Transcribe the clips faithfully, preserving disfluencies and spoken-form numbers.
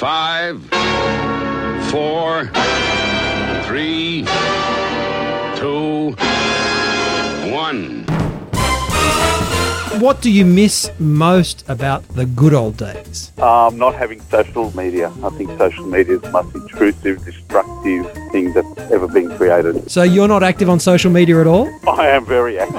Five, four, three, two, one. What do you miss most about the good old days? Um, not having social media. I think social media is the most intrusive, destructive thing that's ever been created. So you're not active on social media at all? I am very active.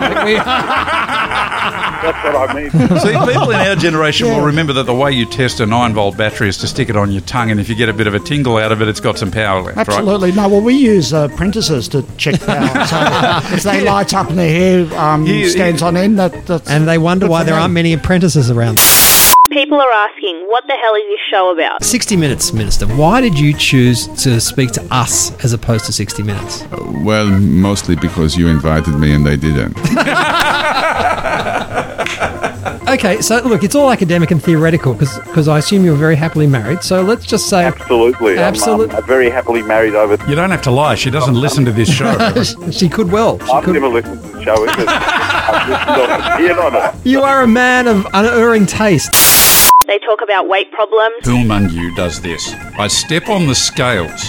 That's what I mean. See, people in our generation yeah. will remember that the way you test a nine-volt battery is to stick it on your tongue, and if you get a bit of a tingle out of it, it's got some power left, Absolutely. right? No, well, we use uh, apprentices to check power. So if they light up and their hair um, Here, stands here. on end, that, that's... And they wonder why there aren't many apprentices around. People are asking, what the hell is this show about? sixty minutes, Minister. Why did you choose to speak to us as opposed to sixty minutes? Uh, well, mostly because you invited me and they didn't. Okay, so look, it's all academic and theoretical because I assume you're very happily married. So let's just say... Absolutely. Absolutely. I'm, I'm very happily married over... You don't have to lie. She doesn't listen to this show. She could well. She I've could... never listened to the show either. I've listened on, appeared on it. You are a man of unerring taste. They talk about weight problems. Who among you does this? I step on the scales.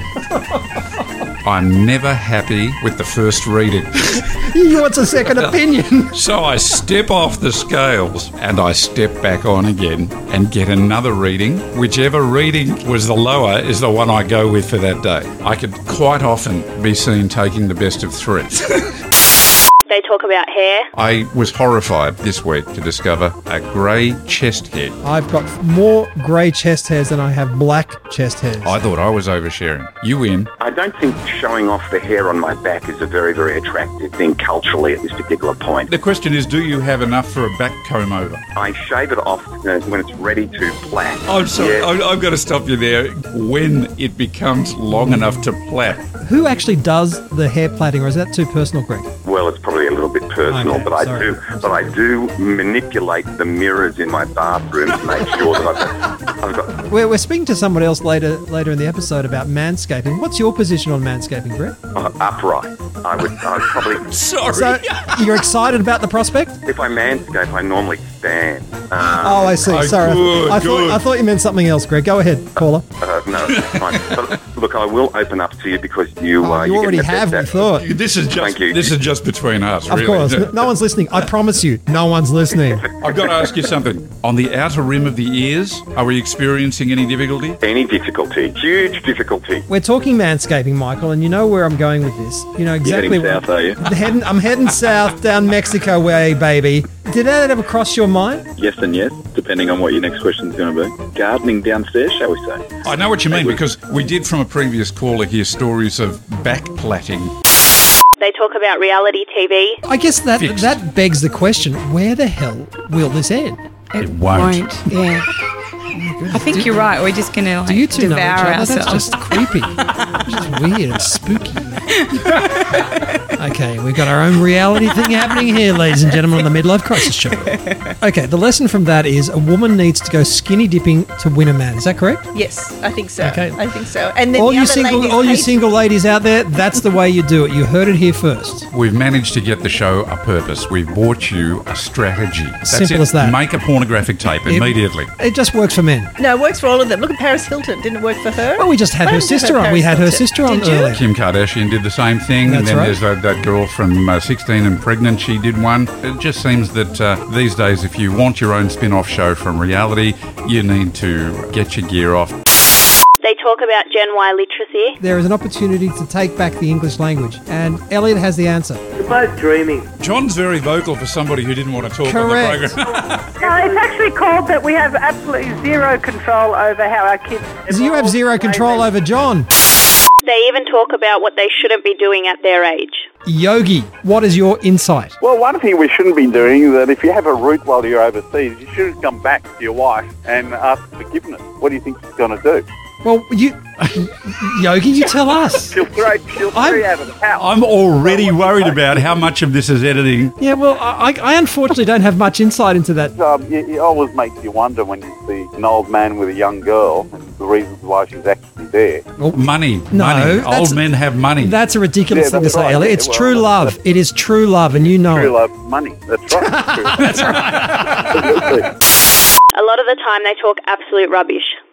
I'm never happy with the first reading. He wants a second opinion. So I step off the scales and I step back on again and get another reading. Whichever reading was the lower is the one I go with for that day. I could quite often be seen taking the best of three. They talk about hair. I was horrified this week to discover a grey chest hair. I've got more grey chest hairs than I have black chest hairs. I thought I was oversharing. You win. I don't think showing off the hair on my back is a very, very attractive thing culturally at this particular point. The question is, do you have enough for a back comb over? I shave it off uh, when it's ready to plait. I'm sorry, Yeah. I- I've got to stop you there. When it becomes long enough to plait. Who actually does the hair plaiting, or is that too personal, Greg? Well, it's probably a little bit personal, Okay, but I sorry. do, but I do manipulate the mirrors in my bathroom to make sure that I've got, I've got We're, we're speaking to someone else later later in the episode about manscaping. What's your position on manscaping, Greg? uh, upright. I would, I would probably, Sorry. So you're excited about the prospect? if I manscape, I normally stand. Um, Oh, I see. Oh, Sorry, I th- good, I, thought good. I thought you meant something else, Greg. Go ahead, caller. Uh, no, it's fine. But look, I will open up to you because you. Oh, uh, you get already that- have, that- we thought. This is just Thank you. this is just between us, Of really. course. No, no one's listening. I promise you, no one's listening. I've got to ask you something. On the outer rim of the ears, are we experiencing any difficulty? Any difficulty, huge difficulty. We're talking manscaping, Michael, and you know where I'm going with this. You know exactly Heading where south, are you? Heading, I'm heading south down Mexico way, baby. Did that ever cross your mind? Yes and yes, depending on what your next question is going to be. Gardening downstairs, shall we say? I know what you mean, because we did from a previous caller hear stories of back plaiting. They talk about reality T V. I guess that Fixed. that begs the question: where the hell will this end? It won't. Yeah. I think you're right. We're just going to like, Do you two know each devour other? ourselves. That's just creepy. It's just weird and spooky. Okay, we've got our own reality thing happening here, ladies and gentlemen, on the Midlife Crisis Show. Okay, the lesson from that is a woman needs to go skinny dipping to win a man. Is that correct? Yes, I think so. Okay. I think so. And then All the you other single, ladies all you hate- single ladies out there, that's the way you do it. You heard it here first. We've managed to get the show a purpose. We've bought you a strategy. That's Simple it. as that. Make a pornographic tape It- immediately. It just works for men. No, it works for all of them. Look at Paris Hilton. Didn't it work for her? Well, we just had Why her didn't you sister have on. We Paris had her Hilton? sister on Did you? earlier. Kim Kardashian did the same thing, That's and then right. there's that, that girl from uh, sixteen and pregnant. She did one. It just seems that uh, these days, if you want your own spin-off show from reality, you need to get your gear off. They talk about Gen Y literacy. There is an opportunity to take back the English language, and Elliot has the answer. You're both dreaming. John's very vocal for somebody who didn't want to talk Correct. on the program. No, it's actually called that we have absolutely zero control over how our kids... So you have zero control over John. They even talk about what they shouldn't be doing at their age. Yogi, what is your insight? Well, one thing we shouldn't be doing is that if you have a root while you're overseas, you shouldn't come back to your wife and ask forgiveness. What do you think she's going to do? Well, you, Yogi, you tell us. She'll throw, she'll throw you out of the house. I'm already worried about how much of this is editing. Yeah, well, I, I unfortunately don't have much insight into that. Um, it, it always makes you wonder when you see an old man with a young girl and the reasons why she's actually there. Money, No, money. that's- Old men have money. That's a ridiculous Yeah, thing to that's say, right, Elliot. yeah, It's well, true love. It is true love, and you know True it. love, money. That's right. That's right. A lot of the time they talk absolute rubbish.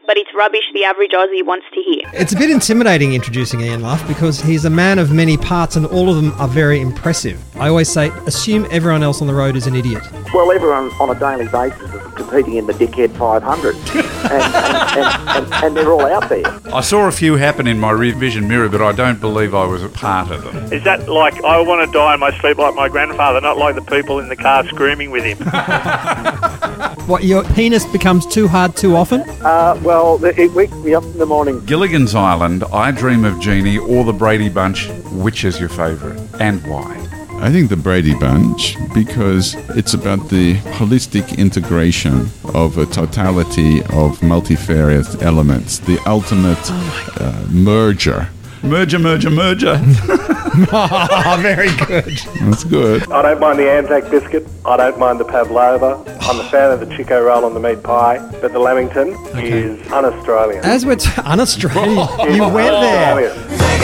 but it's rubbish the average Aussie wants to hear. It's a bit intimidating introducing Ian Luff because he's a man of many parts and all of them are very impressive. I always say, assume everyone else on the road is an idiot. Well, everyone on a daily basis is competing in the Dickhead five hundred, and, and, and, and, and they're all out there. I saw a few happen in my rear vision mirror, but I don't believe I was a part of them. Is that like, I want to die in my sleep like my grandfather, not like the people in the car screaming with him? What, your penis becomes too hard too often? Uh, well, it wakes me up in the morning. Gilligan's Island, I Dream of Jeannie, or The Brady Bunch. Which is your favourite, and why? I think the Brady Bunch, because it's about the holistic integration of a totality of multifarious elements, the ultimate uh, merger. Merger, merger, merger. Oh, very good. That's good. I don't mind the Anzac biscuit. I don't mind the pavlova. I'm a fan of the Chico roll and the meat pie. But the Lamington Okay. is un-Australian. As we're t- un-Australian, you went there.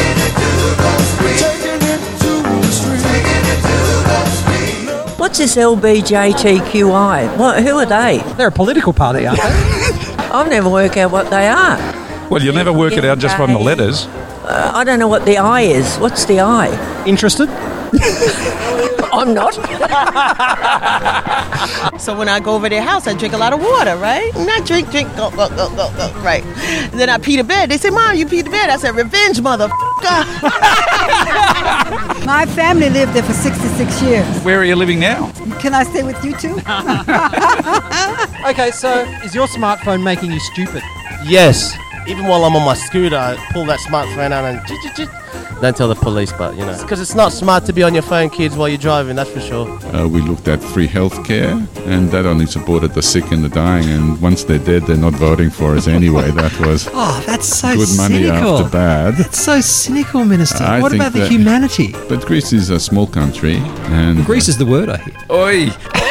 What's this L B J T Q I? What, who are they? They're a political party, aren't they? I've never worked out what they are. Well, you'll never work it out just from the letters. Uh, I don't know what the I is. What's the I? Interested? I'm not. So when I go over their house, I drink a lot of water, right? And I drink, drink, go, go, go, go, go, right. And then I pee the bed. They say, Mom, you pee the bed. I said, revenge, motherfucker. My family lived there for sixty-six years. Where are you living now? Can I stay with you too? Okay, so is your smartphone making you stupid? Yes. Even while I'm on my scooter, I pull that smartphone out and... Don't tell the police, but, you know. Because it's not smart to be on your phone, kids, while you're driving, that's for sure. Uh, we looked at free healthcare, and that only supported the sick and the dying, and once they're dead, they're not voting for us anyway. That was Oh, that's so good money cynical. after bad. That's so cynical, Minister. I What think about the that- humanity? But Greece is a small country, and... Greece is the word, I hear. Oi!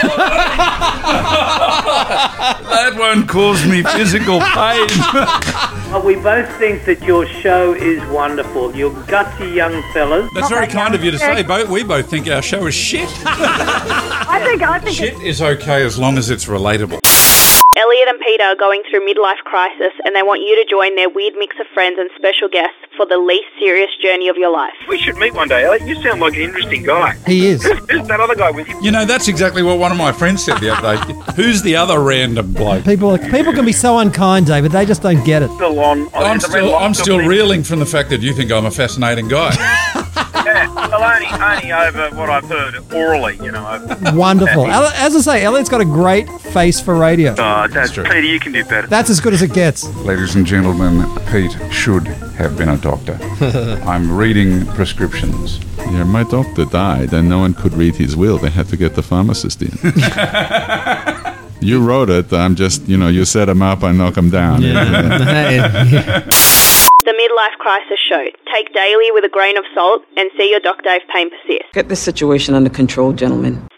That one caused me physical pain. Well, we both think that your show is wonderful. You're gutsy young fellas. That's very kind of you to say. Both, we both think our show is shit. I think I think Shit is okay as long as it's relatable. Elliot and Peter are going through midlife crisis and they want you to join their weird mix of friends and special guests for the least serious journey of your life. We should meet one day, Elliot. You sound like an interesting guy. He is. Who's that other guy with you? You know, that's exactly what one of my friends said the other day. Who's the other random bloke? People, people can be so unkind, David. They just don't get it. Still on. I'm still, I'm still reeling from the fact that you think I'm a fascinating guy. Yeah, well, only, only over what I've heard orally, you know. I've- Wonderful. El- As I say, Elliot's got a great face for radio. Oh, that's true. Peter, you can do better. That's as good as it gets. Ladies and gentlemen, Pete should have been a doctor. I'm reading prescriptions. Yeah, my doctor died, and no one could read his will. They had to get the pharmacist in. You wrote it. I'm just, you know, you set him up, I knock him down. The Midlife Crisis Show. Take daily with a grain of salt and see your doctor if pain persists. Get this situation under control, gentlemen.